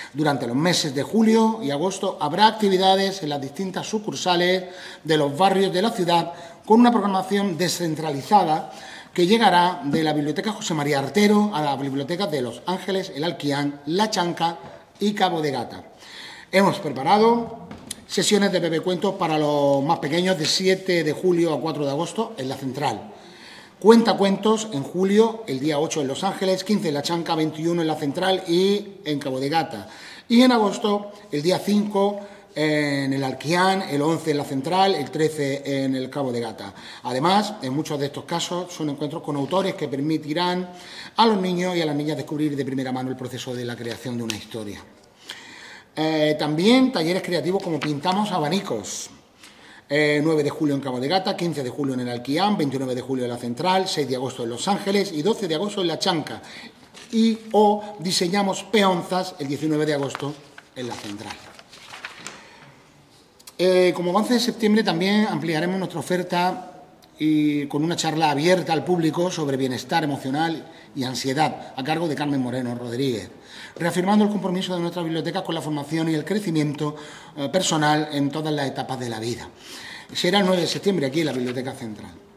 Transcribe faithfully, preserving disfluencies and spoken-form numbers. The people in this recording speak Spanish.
Durante los meses de julio y agosto habrá actividades en las distintas sucursales de los barrios de la ciudad con una programación descentralizada que llegará de la Biblioteca José María Artero a la Biblioteca de Los Ángeles, El Alquián, La Chanca y Cabo de Gata. Hemos preparado sesiones de bebecuentos para los más pequeños de siete de julio a cuatro de agosto en la Central. Cuentacuentos en julio, el día ocho en Los Ángeles, quince en La Chanca, veintiuno en la Central y en Cabo de Gata. Y en agosto, el día cinco en el Alquián, el once en la Central, el trece en el Cabo de Gata. Además, en muchos de estos casos son encuentros con autores que permitirán a los niños y a las niñas descubrir de primera mano el proceso de la creación de una historia. Eh, también talleres creativos como Pintamos Abanicos. Eh, nueve de julio en Cabo de Gata, quince de julio en el Alquián, veintinueve de julio en la Central, seis de agosto en Los Ángeles y doce de agosto en La Chanca. Y o Diseñamos Peonzas el diecinueve de agosto en la Central. Eh, como avance de septiembre también ampliaremos nuestra oferta y con una charla abierta al público sobre bienestar emocional y ansiedad a cargo de Carmen Moreno Rodríguez, reafirmando el compromiso de nuestra biblioteca con la formación y el crecimiento eh, personal en todas las etapas de la vida. Será el nueve de septiembre aquí en la Biblioteca Central.